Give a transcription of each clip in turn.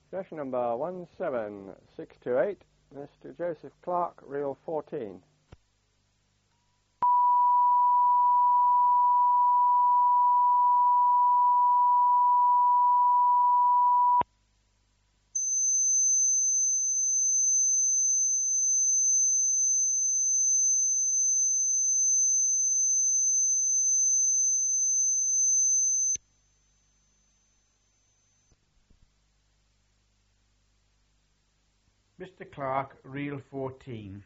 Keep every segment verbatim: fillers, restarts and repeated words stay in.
Session number one seven six two eight, Mister Joseph Clark, reel fourteen. Mister Clark, reel fourteen.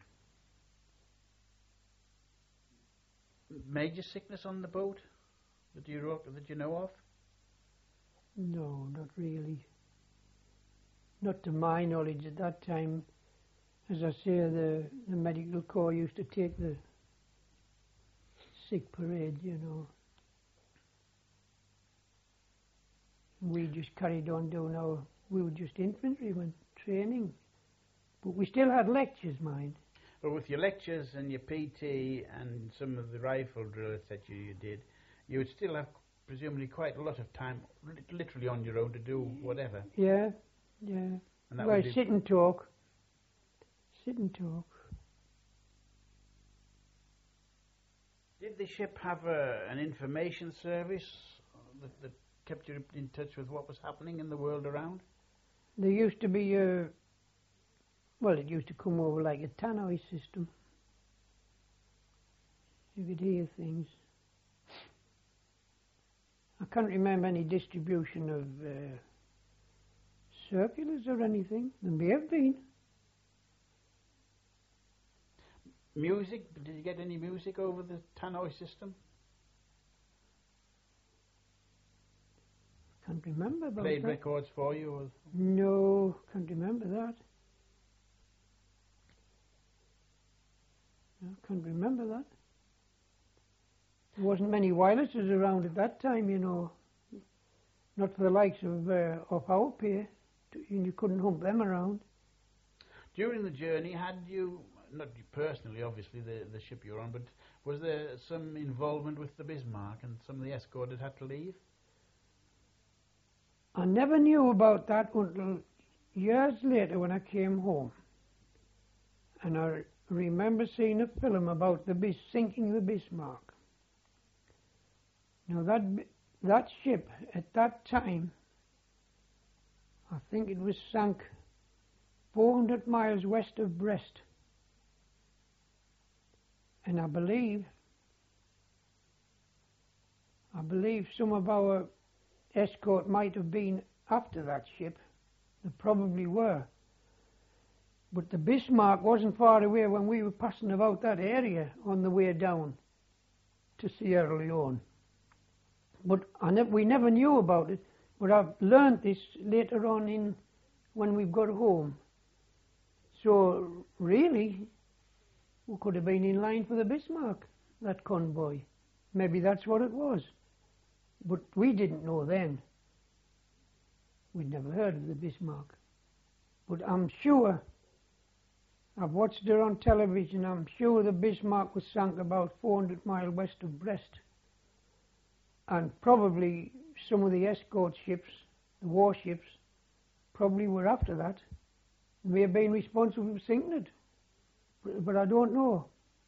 Major sickness on the boat that you wrote, that you know of? No, not really. Not to my knowledge at that time. As I say, the, the medical corps used to take the sick parade, you know. We just carried on doing our, we were just infantrymen, training. But we still had lectures, mind. Well, with your lectures and your P T and some of the rifle drills that you, you did, you would still have presumably quite a lot of time, literally on your own, to do whatever. Yeah, yeah. And that Well, would sit and talk. Sit and talk. Did the ship have a, an information service that, that kept you in touch with what was happening in the world around? There used to be a... Well, it used to come over like a tannoy system. You could hear things. I can't remember any distribution of uh, circulars or anything. There may have been. Music? Did you get any music over the tannoy system? Can't remember about Played that. records for you? Or? No, can't remember that. I can't remember that. There wasn't many wirelesses around at that time, you know. Not for the likes of uh, of our peer. You couldn't hump them around. During the journey, had you, not you personally, obviously, the, the ship you were on, but was there some involvement with the Bismarck and some of the escort that had to leave? I never knew about that until years later when I came home. And I remember seeing a film about the bis sinking the Bismarck. Now that that ship at that time, I think it was sunk four hundred miles west of Brest, and I believe, I believe some of our escort might have been after that ship. They probably were. But the Bismarck wasn't far away when we were passing about that area on the way down to Sierra Leone. But I ne we never knew about it. But I've learned this later on in when we've got home. So really, we could have been in line for the Bismarck, that convoy. Maybe that's what it was. But we didn't know then. We'd never heard of the Bismarck. But I'm sure, I've watched her on television, I'm sure the Bismarck was sunk about four hundred miles west of Brest. And probably some of the escort ships, the warships, probably were after that. They may have been responsible for sinking it. But, but I don't know.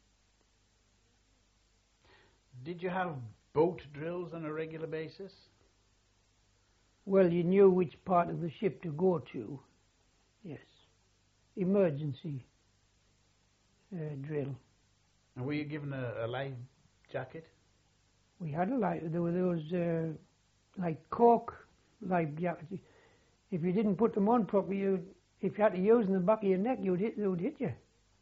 Did you have boat drills on a regular basis? Well, you knew which part of the ship to go to. Yes. Emergency uh, drill. And were you given a, a life jacket? We had a life. There were those uh, like cork life jackets. If you didn't put them on properly, you'd, if you had to use them in the back of your neck, you'd hit, they would hit you.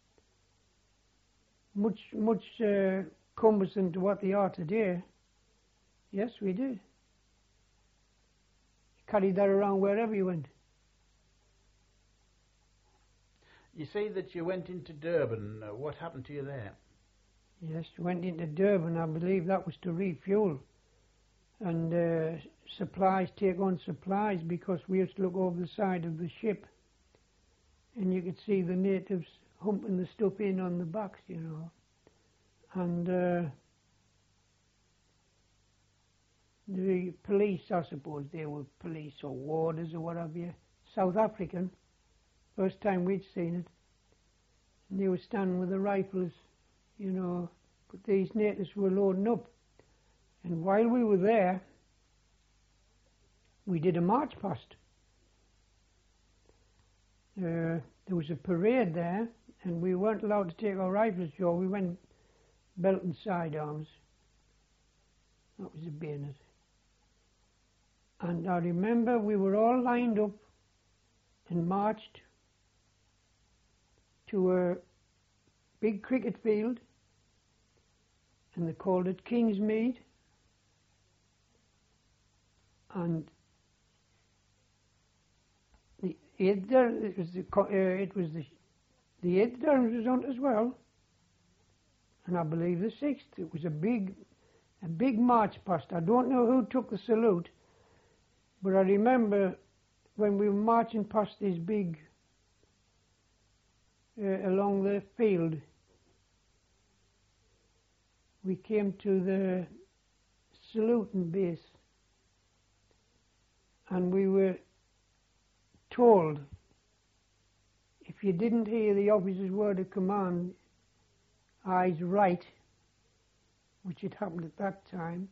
Much, much uh, cumbersome to what they are today. Yes, we did. Carried that around wherever you went. You say that you went into Durban. Uh, what happened to you there? Yes, went into Durban. I believe that was to refuel. And uh, supplies, take on supplies, because we used to look over the side of the ship. And you could see the natives humping the stuff in on the backs, you know. And uh, the police, I suppose they were police or warders or whatever, South African, first time we'd seen it. And they were standing with the rifles, you know, but these natives were loading up. And while we were there, we did a march past. Uh, there was a parade there, and we weren't allowed to take our rifles ashore. We went belt and sidearms. That was a bayonet. And I remember we were all lined up and marched to a big cricket field, and they called it Kingsmead. And the eighth, it was the uh, it was the the eighth Durham was on as well, and I believe the sixth. It was a big a big march past. I don't know who took the salute, but I remember when we were marching past this big uh, along the field, we came to the saluting base, and we were told if you didn't hear the officer's word of command, eyes right, which had happened at that time,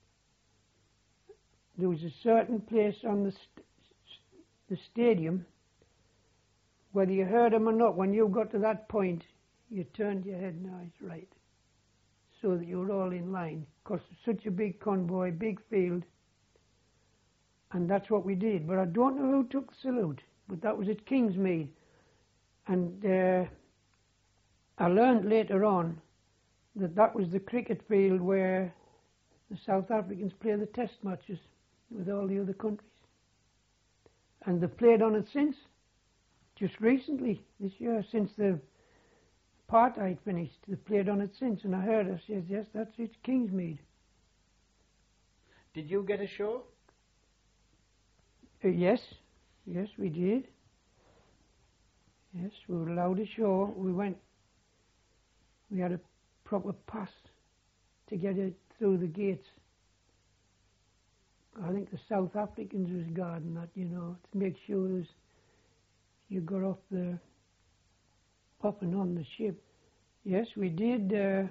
there was a certain place on the, st the stadium, whether you heard him or not, when you got to that point, you turned your head and eyes right, so that you were all in line, because it's such a big convoy, big field, and that's what we did. But I don't know who took the salute, but that was at Kingsmead. And uh, I learned later on that that was the cricket field where the South Africans play the test matches with all the other countries. And they've played on it since, just recently, this year, since the apartheid finished. They've played on it since, and I heard her says, yes, that's it, Kingsmead. Did you get ashore? Uh, yes, yes, we did. Yes, we were allowed ashore. We went, we had a proper pass to get it through the gates. I think the South Africans was guarding that, you know, to make sure there's, you got off the, off and on the ship. Yes, we did. Uh,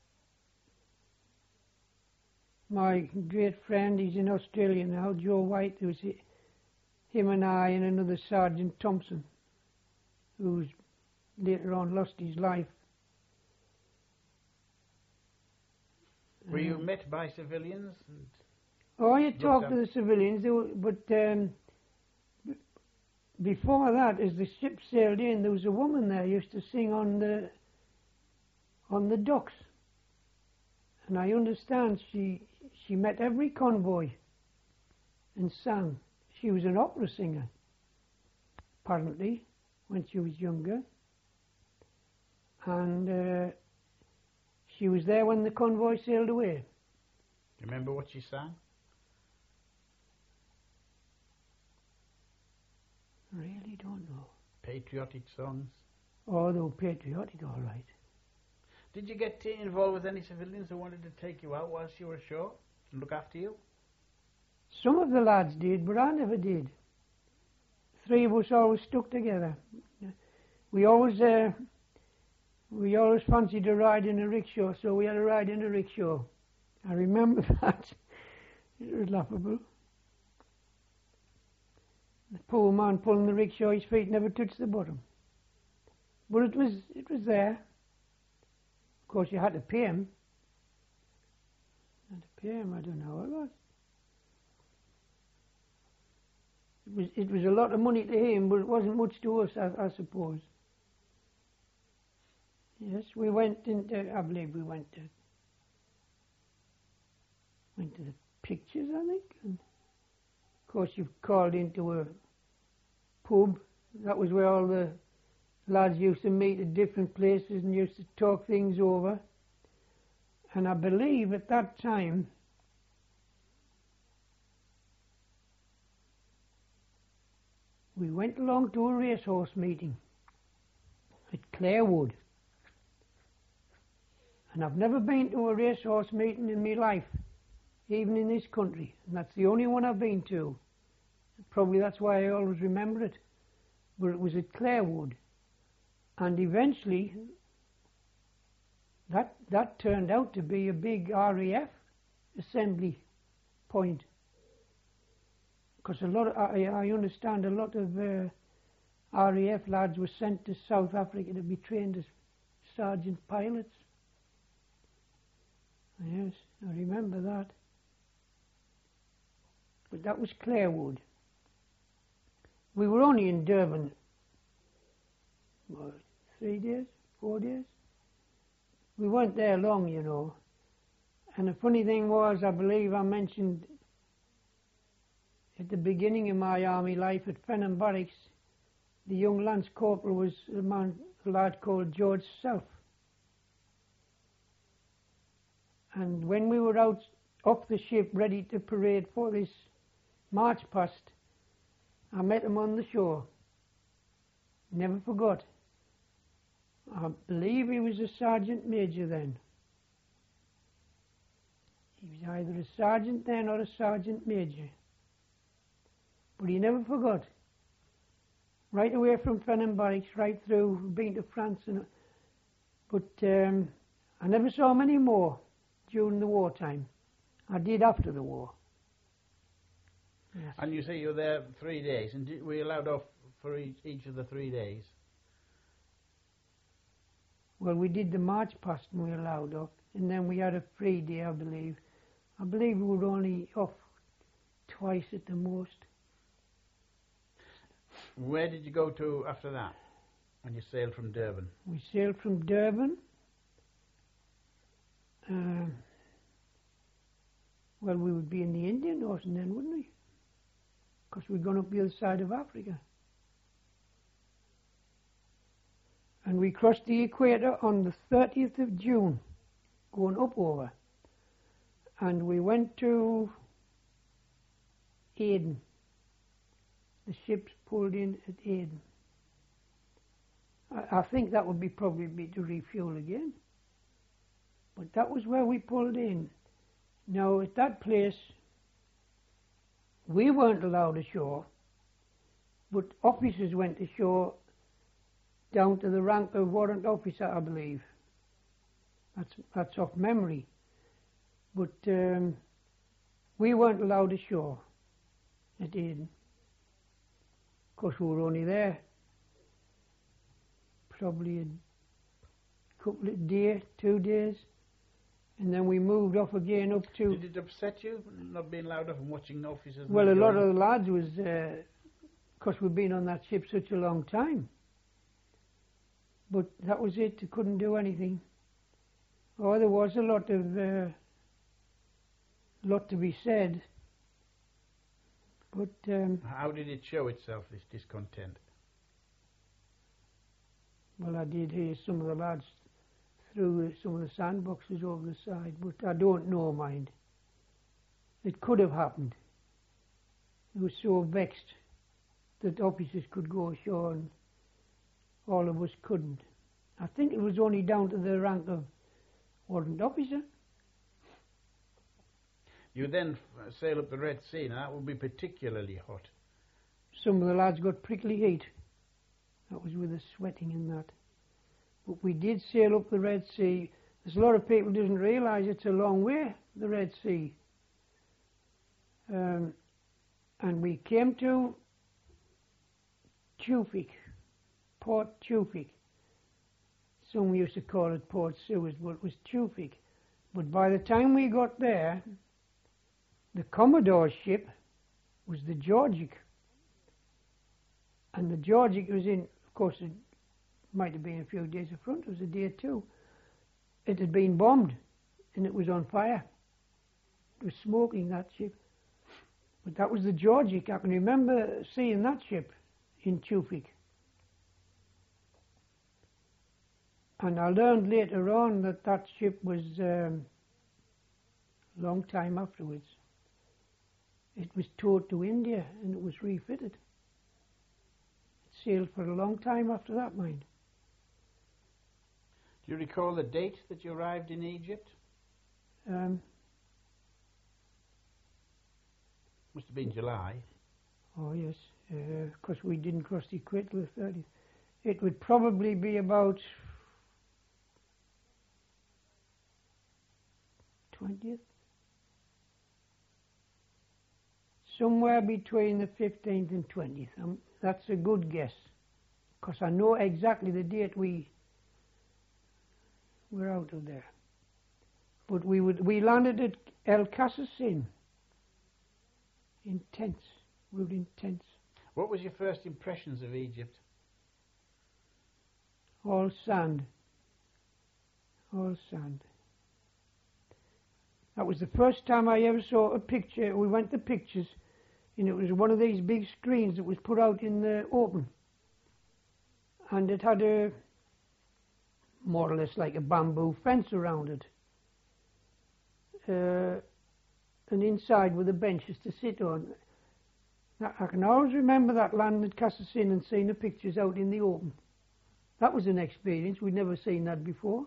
my great friend, he's in Australia now, Joe White, there was him and I and another Sergeant Thompson, who's later on lost his life. Were you met by civilians? And oh, you talked to the civilians, they were, but um, before that, as the ship sailed in, there was a woman there who used to sing on the on the docks, and I understand she she met every convoy and sang. She was an opera singer, apparently, when she was younger, and uh, she was there when the convoy sailed away. Do you remember what she sang? Really don't know. Patriotic songs? Oh, they were patriotic, all right. Did you get involved with any civilians who wanted to take you out whilst you were ashore and look after you? Some of the lads did, but I never did. Three of us always stuck together. We always, uh, we always fancied a ride in a rickshaw, so we had a ride in a rickshaw. I remember that. It was laughable. The poor man pulling the rickshaw, his feet never touched the bottom. But it was, it was there. Of course, you had to pay him. Had to pay him, I don't know what it was. It was, it was a lot of money to him, but it wasn't much to us, I, I suppose. Yes, we went into, I believe we went to, went to the pictures, I think. And of course, you've called into a pub. That was where all the lads used to meet at different places and used to talk things over. And I believe at that time, we went along to a racehorse meeting at Clarewood. And I've never been to a racehorse meeting in my life, even in this country. And that's the only one I've been to. Probably that's why I always remember it. But it was at Clarewood. And eventually, that, that turned out to be a big R A F assembly point. Because a lot of, I, I understand a lot of uh, R A F lads were sent to South Africa to be trained as sergeant pilots. Yes, I remember that. But that was Clarewood. We were only in Durban, what, three days, four days? We weren't there long, you know. And the funny thing was, I believe I mentioned at the beginning of my army life at Fenham Barracks, the young Lance Corporal was a man, a lad called George Self. And when we were out off the ship ready to parade for this march past, I met him on the shore. Never forgot. I believe he was a sergeant major then. He was either a sergeant then or a sergeant major. But he never forgot. Right away from Fenham Barracks, right through, been to France. And, but um, I never saw him anymore during the wartime. I did after the war. Yes. And you say you were there three days, and did, were you allowed off for each, each of the three days? Well, we did the march past and we were allowed off, and then we had a free day, I believe. I believe we were only off twice at the most. Where did you go to after that, when you sailed from Durban? We sailed from Durban. Uh, well, we would be in the Indian Ocean then, wouldn't we? Because we'd gone up the other side of Africa. And we crossed the equator on the thirtieth of June, going up over. And we went to Aden. The ships pulled in at Aden. I, I think that would be probably be to refuel again. But that was where we pulled in. Now, at that place, we weren't allowed ashore, but officers went ashore down to the rank of warrant officer, I believe. That's, that's off memory. But um, we weren't allowed ashore at Aden. Of course, we were only there probably a couple of days, two days, and then we moved off again up to... Did it upset you, not being allowed off and watching officers? Well, a lot of the lads was... Because uh, we'd been on that ship such a long time. But that was it, they couldn't do anything. Oh, there was a lot of... Uh, lot to be said. But... Um, How did it show itself, this discontent? Well, I did hear some of the lads through some of the sandboxes over the side, but I don't know, mind. It could have happened. They were so vexed that officers could go ashore and all of us couldn't. I think it was only down to the rank of warrant officer. You then f- sail up the Red Sea, and that would be particularly hot. Some of the lads got prickly heat. That was with the sweating and that. But we did sail up the Red Sea. There's a lot of people who doesn't realise it's a long way, the Red Sea. Um, and we came to Tewfik, Port Tewfik. Some used to call it Port Suez, but it was Tewfik. But by the time we got there, the Commodore's ship was the Georgic. And the Georgic was in, of course, it might have been a few days in front, it was a day or two. It had been bombed, and it was on fire. It was smoking, that ship. But that was the Georgic. I can remember seeing that ship in Tewfik. And I learned later on that that ship was um, a long time afterwards. It was towed to India, and it was refitted. Sailed for a long time after that, mind. Do you recall the date that you arrived in Egypt? Um, Must have been July. Oh yes, because we didn't cross the equator till the thirtieth. It would probably be about twentieth, somewhere between the fifteenth and twentieth. Um, that's a good guess, because I know exactly the date we were out of there. But we would we landed at El Casacin in tents. We were in tents. What was your first impressions of Egypt? All sand. All sand. That was the first time I ever saw a picture. We went to pictures, and it was one of these big screens that was put out in the open. And it had a, more or less like a bamboo fence around it. Uh, and inside were the benches to sit on. Now, I can always remember that landing at Casacin and seeing the pictures out in the open. That was an experience. We'd never seen that before.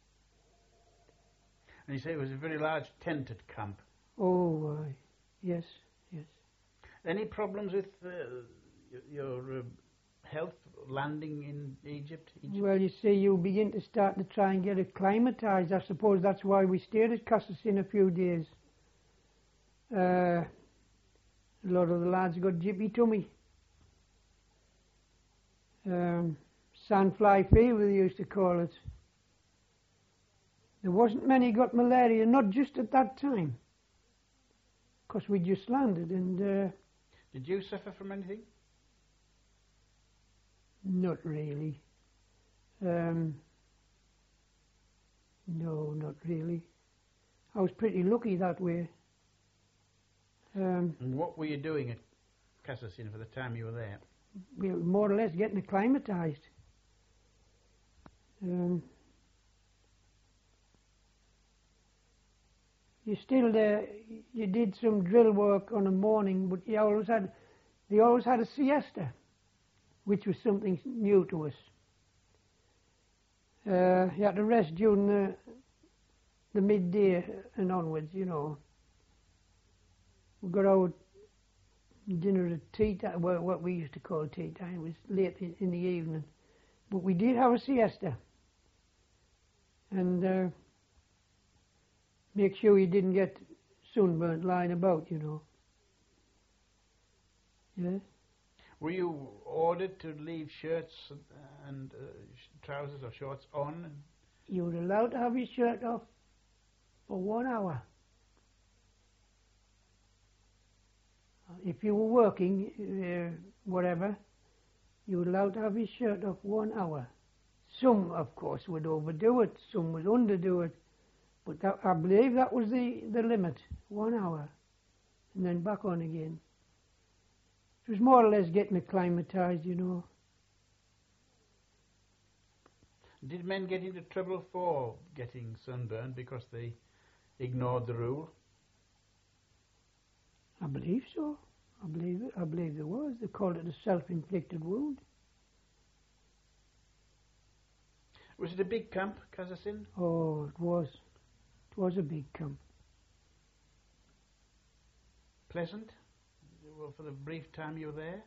And you say it was a very large tented camp. Oh, uh, yes, yes. Any problems with uh, your uh, health landing in Egypt? Egypt? Well, you see, you begin to start to try and get acclimatized. I suppose that's why we stayed at Casacin a few days. Uh, a lot of the lads got jippy tummy. Um, sandfly fever, they used to call it. There wasn't many got malaria, not just at that time, because we just landed. And uh, did you suffer from anything? Not really. Um, no, not really. I was pretty lucky that way. Um, and what were you doing at Casacin for the time you were there? We were more or less getting acclimatized. Um, you still, uh, you did some drill work on a morning, but you always had, they always had a siesta, which was something new to us. Uh, you had to rest during the, the midday and onwards, you know. We got our dinner at tea time, well, what we used to call tea time. It was late in, in the evening. But we did have a siesta. And uh, make sure you didn't get sunburnt lying about, you know. Yes? Were you ordered to leave shirts and uh, trousers or shorts on? You were allowed to have your shirt off for one hour. If you were working, uh, whatever, you were allowed to have your shirt off one hour. Some, of course, would overdo it. Some would underdo it. But that, I believe that was the, the limit, one hour. And then back on again. It was more or less getting acclimatized, you know. Did men get into trouble for getting sunburned because they ignored the rule? I believe so. I believe it. I believe there was. They called it a self-inflicted wound. Was it a big camp, Casacin? Oh, it was. It was a big camp. Pleasant? Well, for the brief time you were there?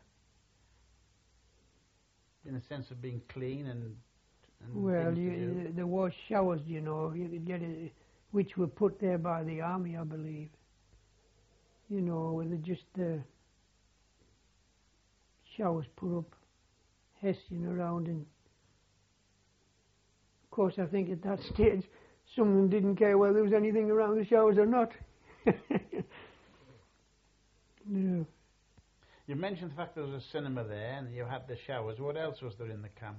In the sense of being clean and... and well, you, there was showers, you know, you could get it, which were put there by the army, I believe. You know, with just the uh, showers put up, hessing around, and of course I think at that stage some of them didn't care whether there was anything around the showers or not. No. You mentioned the fact there was a cinema there and you had the showers. What else was there in the camp?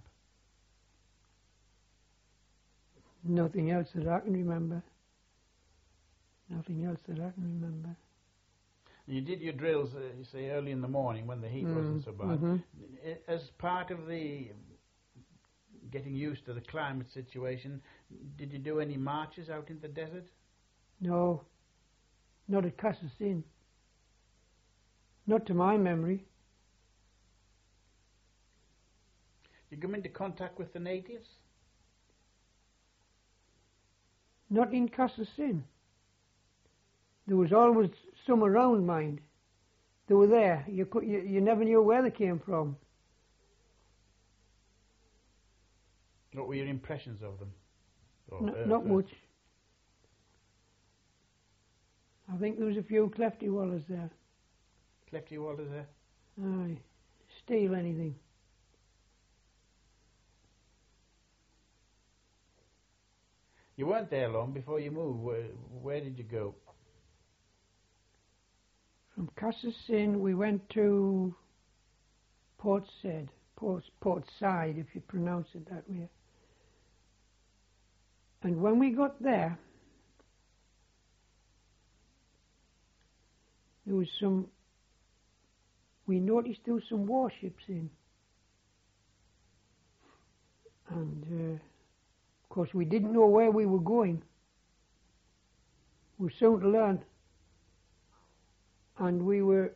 Nothing else that I can remember. Nothing else that I can remember. You did your drills, uh, you say, early in the morning when the heat mm, wasn't so bad. Mm-hmm. As part of the getting used to the climate situation, did you do any marches out in the desert? No, not at Casacin. Not to my memory. Did you come into contact with the natives? Not in Casacin. There was always some around, mind. They were there. You, could, you, you never knew where they came from. What were your impressions of them? Or, N- uh, not first? much. I think there was a few Clefty Wallers there. Clefty Wallers there? Aye. Steal anything. You weren't there long before you moved. Where, where did you go? From Castlesyn we went to Port Said, Port, Port Side, if you pronounce it that way. And when we got there, there was some, we noticed there was some warships in. And, uh, of course, we didn't know where we were going. We were soon to learn. And we were,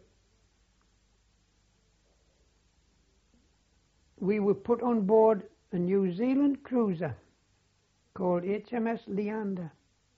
we were put on board a New Zealand cruiser called H M S Leander.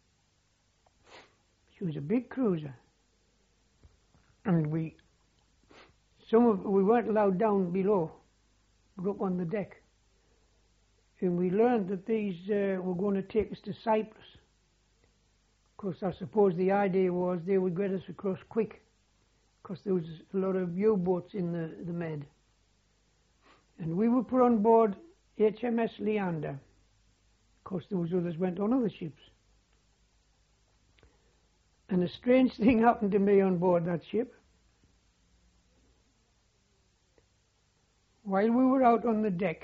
She was a big cruiser. And we, some of, we weren't allowed down below, but up on the deck. And we learned that these uh, were going to take us to Cyprus. Of course, I suppose the idea was they would get us across quick, because there was a lot of U-boats in the, the Med. And we were put on board H M S Leander. Of course, there was others went on other ships. And a strange thing happened to me on board that ship. While we were out on the deck,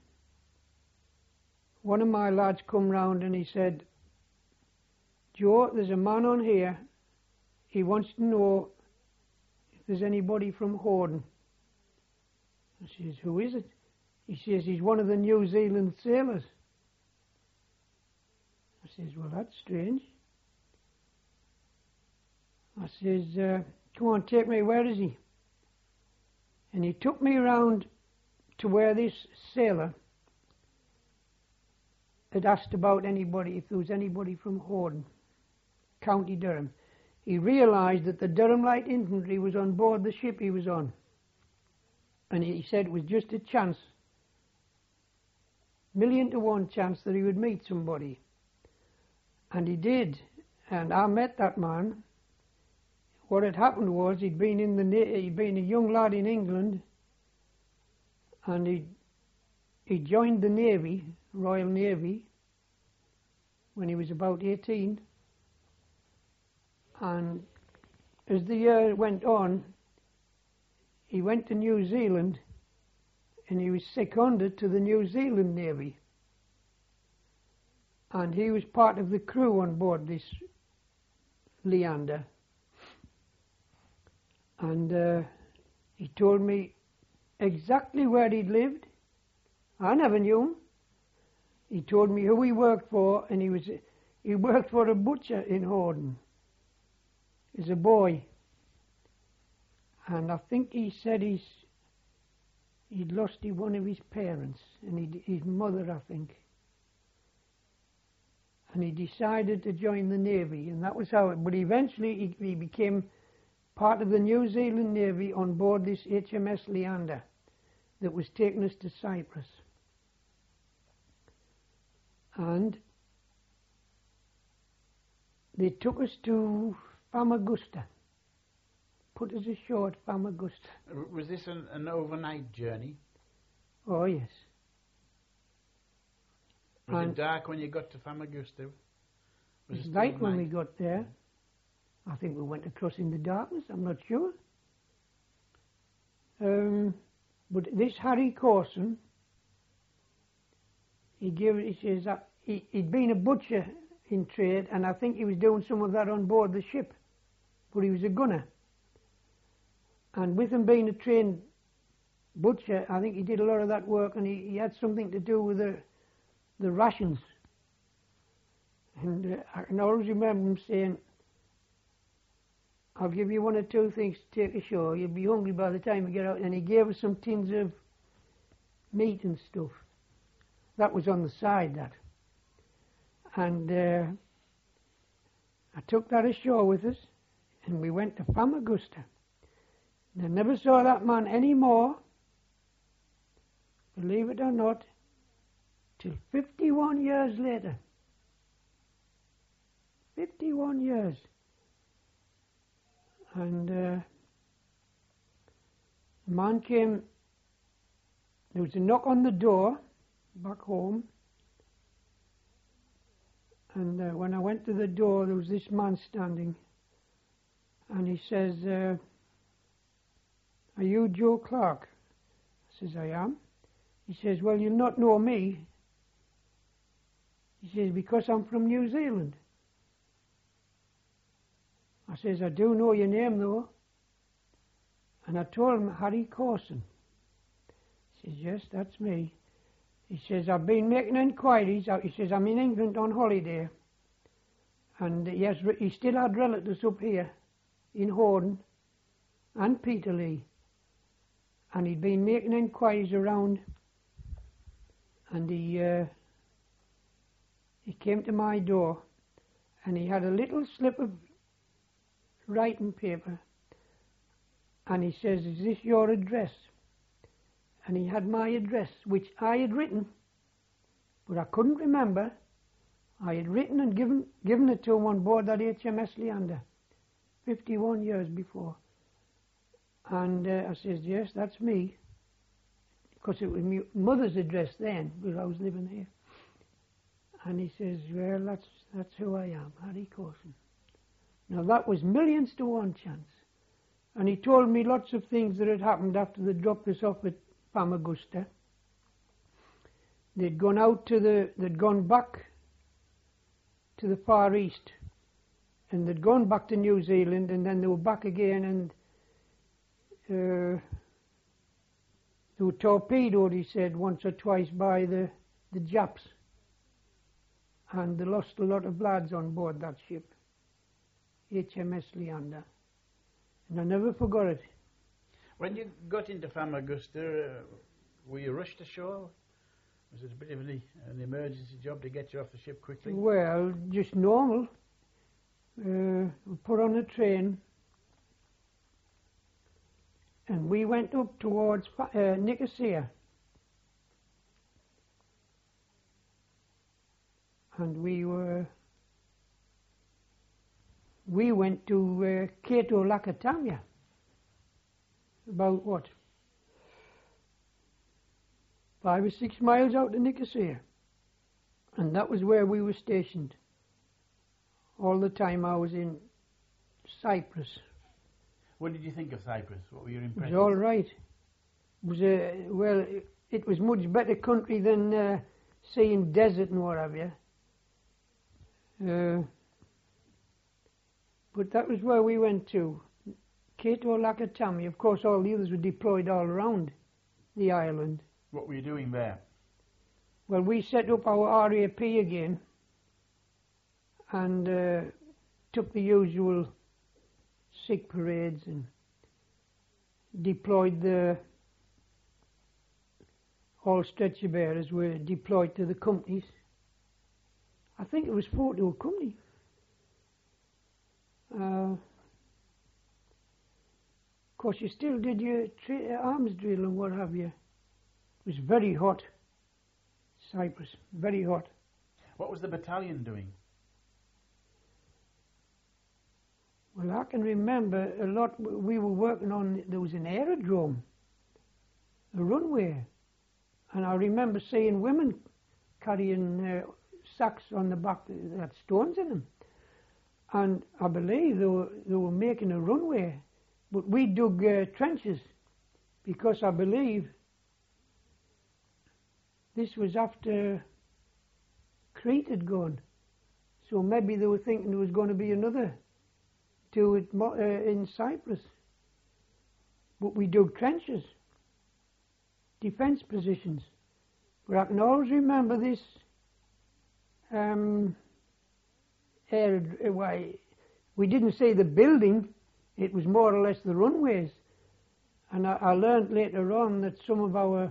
one of my lads come round and he said, "Joe, there's a man on here. He wants to know if there's anybody from Horden." I says, "Who is it?" He says, "He's one of the New Zealand sailors." I says, "Well, that's strange." I says, uh, "Come on, take me, where is he?" And he took me round to where this sailor had asked about anybody, if there was anybody from Horden, County Durham. He realised that the Durham Light Infantry was on board the ship he was on. And he said it was just a chance, million to one chance that he would meet somebody. And he did. And I met that man. What had happened was he'd been in the he'd been a young lad in England, and he he joined the Navy, Royal Navy, when he was about eighteen. And as the year went on, he went to New Zealand, and he was seconded to the New Zealand Navy. And he was part of the crew on board this Leander. And uh, he told me exactly where he'd lived. I never knew him. He told me who he worked for, and he was he worked for a butcher in Horden as a boy. And I think he said he's he'd lost one of his parents, and he'd, his mother, I think. And he decided to join the Navy, and that was how it. But eventually he, he became part of the New Zealand Navy on board this H M S Leander that was taking us to Cyprus. And they took us to Famagusta, put us ashore at Famagusta. Was this an, an overnight journey? Oh, yes. Was And it dark when you got to Famagusta? it Was was it light still when we night? got there. I think we went across in the darkness, I'm not sure. Um, but this Harry Corson, he gave he says that he, he'd been a butcher in trade, and I think he was doing some of that on board the ship, but he was a gunner. And with him being a trained butcher, I think he did a lot of that work, and he, he had something to do with the the rations. And uh, I can always remember him saying, "I'll give you one or two things to take ashore. You'll be hungry by the time you get out." And he gave us some tins of meat and stuff. That was on the side, that. And uh, I took that ashore with us, and we went to Famagusta. And I never saw that man any more, believe it or not, till fifty-one years later. fifty-one years. And uh, the man came, there was a knock on the door back home, and uh, when I went to the door, there was this man standing, and he says, uh, "Are you Joe Clark?" I says, "I am." He says, "Well, you'll not know me." He says, "Because I'm from New Zealand." I says, "I do know your name, though." And I told him, "Harry Corson." He says, "Yes, that's me." He says, "I've been making inquiries." He says, "I'm in England on holiday." And he, has, he still had relatives up here in Horden and Peterlee. And he'd been making inquiries around, and he, uh, he came to my door, and he had a little slip of writing paper, and he says, "Is this your address?" And he had my address, which I had written, but I couldn't remember. I had written and given given it to him on board that H M S Leander, fifty-one years before. And uh, I says, "Yes, that's me," because it was my mother's address then, where I was living here. And he says, "Well, that's that's who I am, Harry Corson." Now that was millions to one chance. And he told me lots of things that had happened after they dropped us off at Famagusta. They'd gone out to the, they'd gone back to the Far East, and they'd gone back to New Zealand, and then they were back again, and uh, they were torpedoed, he said, once or twice by the, the Japs, and they lost a lot of lads on board that ship, H M S Leander, and I never forgot it. When you got into Famagusta, uh, were you rushed ashore? Was it a bit of an, an emergency job to get you off the ship quickly? Well, just normal. Uh, we put on a train, and we went up towards uh, Nicosia. And we were, we went to uh, Cato Lakatamia, about what, five or six miles out of Nicosia. And that was where we were stationed. All the time I was in Cyprus. What did you think of Cyprus? What were your It impressions? was all right. It was a, well, it, it was much better country than uh, seeing desert and what have you. Uh, but that was where we went to. Cato Lakatamia. Of course, all the others were deployed all around the island. What were you doing there? Well, we set up our R A P again, and uh, took the usual sick parades and deployed the, all stretcher bearers were deployed to the companies. I think it was four to a company. Uh, of course, you still did your tra- arms drill and what have you. It was very hot. Cyprus, very hot. What was the battalion doing? Well, I can remember a lot. We were working on, there was an aerodrome, a runway, and I remember seeing women carrying uh, sacks on the back that had stones in them. And I believe they were, they were making a runway, but we dug uh, trenches, because I believe this was after Crete had gone. So maybe they were thinking there was going to be another do it uh, in Cyprus. But we dug trenches, defence positions. But I can always remember this um, air, uh, why, we didn't say the building, it was more or less the runways. And I, I learned later on that some of our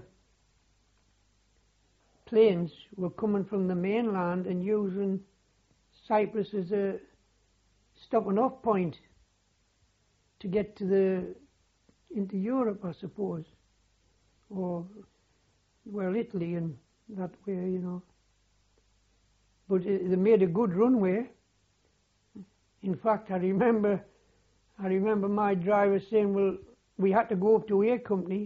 planes were coming from the mainland and using Cyprus as a stopping off point to get to the into Europe, I suppose, or well, Italy and that way, you know. But uh, they made a good runway. In fact, I remember, I remember my driver saying, "Well, we had to go up to Air Company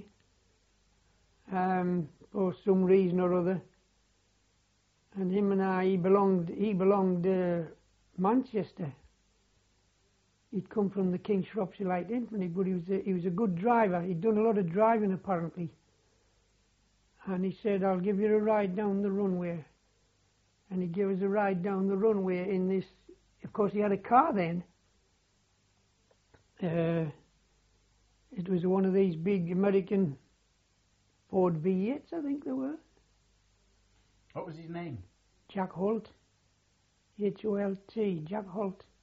um, for some reason or other." And him and I, he belonged, he belonged uh, Manchester. He'd come from the King's Shropshire Light Infantry, but he was a, he was a good driver. He'd done a lot of driving apparently. And he said, "I'll give you a ride down the runway." And he gave us a ride down the runway in this. Of course, he had a car then. Uh, it was one of these big American Ford V eights, I think they were. What was his name? Jack Holt. H O L T, Jack Holt.